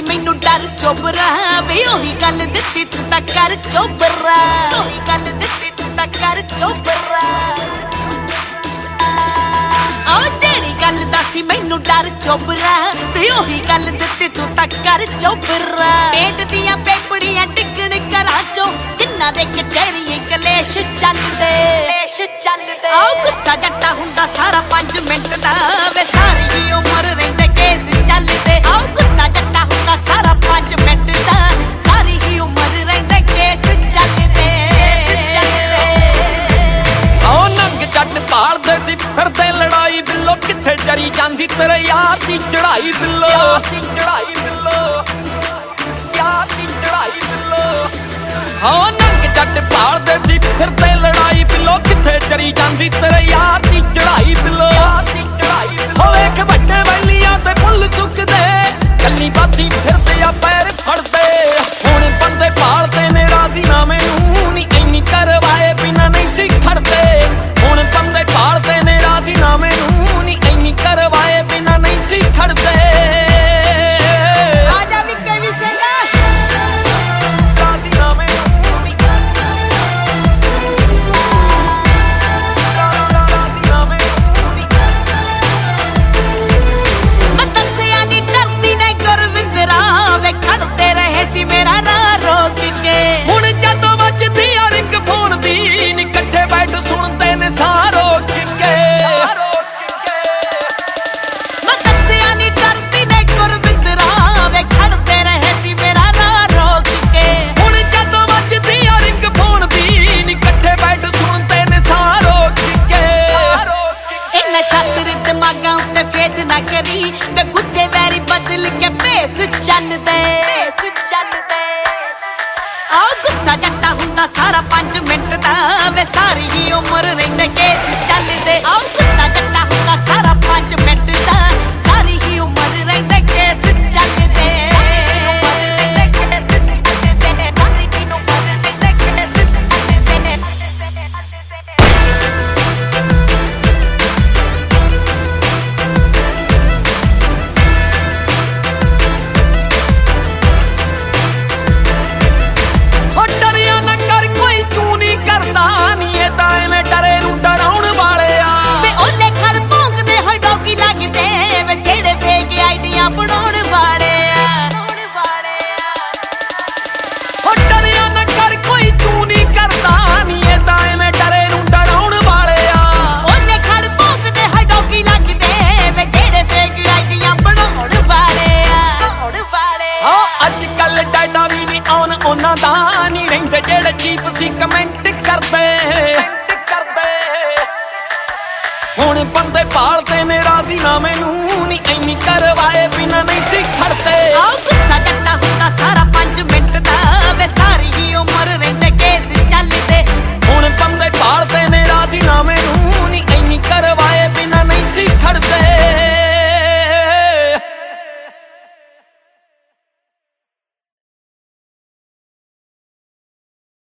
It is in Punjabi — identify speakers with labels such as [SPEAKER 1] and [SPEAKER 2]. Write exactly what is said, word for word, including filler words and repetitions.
[SPEAKER 1] ਸੀ ਮੈਨੂੰ ਡਰ ਚੋਬਰਾ ਵੇ ਉਹੀ ਗੱਲ ਦਿੱਤੀ ਤੂੰ ਤਾਂ ਕਰ ਚੋਬਰਾ ਉਹੀ ਗੱਲ ਦਿੱਤੀ ਤੂੰ ਤਾਂ ਕਰ ਚੋਬਰਾ ਆ ਜਿਹੜੀ ਗੱਲ ਦਾ ਸੀ ਮੈਨੂੰ ਡਰ ਚੋਬਰਾ ਵੇ ਉਹੀ ਗੱਲ ਦਿੱਤੀ ਤੂੰ ਤਾਂ ਕਰ ਚੋਬਰਾ ਪੇਟ ਦੀਆਂ ਪੇਪੜੀਆਂ ਡਿੱਗਣ ਘਰਾਂ ਚੋਂ ਜਿਨ੍ਹਾਂ ਦੇ ਕਚਹਿਰੀਏ ਕਲੇਸ਼ ਚੱਲਦੇ ਕਲੇਸ਼ ਚੱਲਦੇ ਆਓ ਗੁੱਸਾ ਜੱਟਾ ਹੁੰਦਾ ਸਾਰਾ ਪੰਜ ਮਿੰਟ ਦਾ ਵੇ ਸਾਰੀ ਹੀ ਉਮਰ ਰਹਿੰਦੇ ਕੇਸ ਚੱਲਦੇ ਆਓ ਗੁੱਸਾ ਜੱਟਾ ਹੁੰਦਾ ਸਾਰਾ ਪੰਜ ਮਿੰਟ ਦਾ ਸਾਰੀ ਹੀ ਉਮਰ ਰਹਿੰਦੇ ਕੇਸ ਚੱਲਦੇ
[SPEAKER 2] ਆਓ ਨੰਗ ਜੱਟ ਭਾਲਦੇ ਸੀ ਫਿਰਦੇ ਲੜਾਈ ਬਿੱਲੋ ਕਿੱਥੇ ਜਰੀ ਜਾਂਦੀ ਤੇਰੇ ਯਾਰ ਦੀ ਚੜਾਈ ਬਿੱਲੋ ਚੜਾਈ ਬਿੱਲੋ ਯਾਰ ਦੀ ਚੜਾਈ ਬਿੱਲੋ ਆਓ ਨੰਗ ਜੱਟ ਭਾਲਦੇ ਸੀ ਫਿਰਦੇ ਲੜਾਈ ਬਿੱਲੋ ਕਿੱਥੇ ਜਰੀ ਜਾਂਦੀ ਤੇਰੇ ਯਾਰ ਦੀ ਚੜਾਈ ਬਿੱਲੋ ਹੋ ਵੇਖ ਵੱਡੇ ਵੈਲੀਆਂ ਤੇ ਫੁੱਲ ਸੁੱਕਦੇ ਕੱਲੀ ਬਾਤੀ ਫਿਰਦੇ ਆ ਪੈਰ ਫੜਦੇ ਹੁਣ ਬੰਦੇ ਭਾਲਦੇ ਨੇ ਰਾਜ਼ੀਨਾਮੇ ਨੂੰ ਨੀ ਇੰਨੀ ਕਰਵਾਏ ਬਿਨਾ ਨਹੀਂ ਸੀ ਖੜਦੇ ਹੁਣ ਬੰਦੇ ਭਾਲਦੇ ਨੇ ਰਾਜ਼ੀਨਾਮੇ ਨੂੰ ਨੀ ਇੰਨੀ ਕਰਵਾਏ ਬਿਨਾ ਨਹੀਂ ਸੀ ਖੜਦੇ
[SPEAKER 1] ਆਜਾ ਵੀ ਕਵੀ ਸਿੰਘਾ
[SPEAKER 2] ਰਾਜ਼ੀਨਾਮੇ ਨੂੰ ਨੀ ਰਾਜ਼ੀਨਾਮੇ ਨੂੰ ਨੀ
[SPEAKER 1] ਮੈਂ ਦੱਸਿਆ ਨੀ ਡਰਦੀ ਨੇ ਗੁਰਵਿੰਦਰਾ ਵੇ ਖੜਦੇ ਰਹੇ ਸੀ ਮੇਰਾ ਰਾਹ ਰੋਕ ਕੇ
[SPEAKER 2] ਹੁਣ ਜਦੋਂ ਵੱਜਦੀ ਆ ਰਿੰਗ ਫੋਨ ਦੀ ਨੀ ਇਕੱਠੇ ਬੈਠ ਸੁਣਦੇ ਨੇ ਸਾਰੋ ਕਿੱਕੇ
[SPEAKER 1] ਮੈਂ ਦੱਸਿਆ ਨੀ ਡਰਦੀ ਨੇ ਗੁਰਵਿੰਦਰਾ ਵੇ ਖੜਦੇ ਰਹੇ ਸੀ ਮੇਰਾ ਰਾਹ ਰੋਕ ਕੇ
[SPEAKER 2] ਹੁਣ ਜਦੋਂ ਵੱਜਦੀ ਆ ਰਿੰਗ ਫੋਨ ਦੀ ਨੀ ਇਕੱਠੇ ਬੈਠ ਸੁਣਦੇ ਨੇ ਸਾਰੋ ਕਿੱਕੇ
[SPEAKER 1] ਇਹਨਾਂ ਸ਼ਾਤਰ ਦਿਮਾਗਾਂ ਉੱਤੇ ਫੇਥ ਨਾ ਕਰੀ ਵੇ ਗੁੱਜੇ ਵੈਰੀ ਬਦਲ ਕੇ ਭੇਸ ਚੱਲਦੇ ਆਓ ਗੁੱਸਾ ਜੱਟਾ ਹੁੰਦਾ ਸਾਰਾ ਪੰਜ ਮਿੰਟ ਦਾ ਵੇ ਸਾਰੀ ਹੀ ਉਮਰ ਰਹਿੰਦੇ ਕੇਸ ਚੱਲਦੇ ਆਓ ਗੁੱਸਾ ਜੱਟਾ ਹੁੰਦਾ ਸਾਰਾ ਪੰਜ ਮਿੰਟ ਦਾ ਸਾਰੀ ਹੀ ਉਮਰ ਰਹਿੰਦੇ ਕੇਸ ਚੱਲਦੇ
[SPEAKER 2] ਹੋ ਡਰਿਆ ਨਾ ਕਰ ਕੋਈ ਚੂ ਨਹੀਂ ਕਰਦਾ ਨੀ ਇਹ ਤਾਂ ਐਵੇਂ ਡਰੇ ਨੂੰ ਡਰਾਉਣ ਵਾਲੇ ਆ
[SPEAKER 1] ਵੇ ਓਲੇ ਖੜ ਭੌਂਕਦੇ ਹੋਏ ਡੋਗੀ ਲੱਗਦੇ ਵੇ ਜਿਹੜੇ ਫੇਕ ਆਈਡੀਆਂ ਬਣਾਉਣ ਵਾਲੇ ਆ
[SPEAKER 2] ਹੋ ਡਰਿਆ ਨਾ ਕਰ ਕੋਈ ਚੂ ਨਹੀਂ ਕਰਦਾ ਨੀ ਇਹ ਤਾਂ ਐਵੇਂ ਡਰੇ ਨੂੰ ਡਰਾਉਣ ਵਾਲੇ ਆ
[SPEAKER 1] ਓਲੇ ਖੜ ਭੌਂਕਦੇ ਹੋਏ ਡੋਗੀ ਲੱਗਦੇ ਵੇ ਜਿਹੜੇ ਫੇਕ ਆਈਡੀਆਂ ਬਣਾਉਣ ਵਾਲੇ ਆ
[SPEAKER 2] ਹਾਂ ਅੱਜ ਕੱਲ ਡਾਟਾ ਵੀ ਨਹੀਂ ਆਉਣ ਉਹਨਾਂ ਦਾ ਨਹੀਂ ਰਹਿੰਦੇ ਜਿਹੜੇ ਚੀਪ ਸੀ ਕਮੈਂਟ ਕਰਦੇ ਹੁਣ ਬੰਦੇ ਭਾਲਦੇ ਨੇ ਰਾਜ਼ੀਨਾਮੇ ਨੂੰ ਨਹੀਂ ਇੰਨੀ ਕਰਵਾਏ ਬਿਨਾ ਨਹੀਂ ਸੀ ਖੜਦੇ
[SPEAKER 1] ਆਓ ਗੁੱਸਾ ਜੱਟਾ ਹੁੰਦਾ ਸਾਰਾ ਪੰਜ ਮਿੰਟ ਦਾ ਵੇ ਸਾਰੀ ਹੀ ਉਮਰ ਰਹਿੰਦੇ ਕੇਸ ਚੱਲਦੇ
[SPEAKER 2] ਹੁਣ ਬੰਦੇ ਭਾਲਦੇ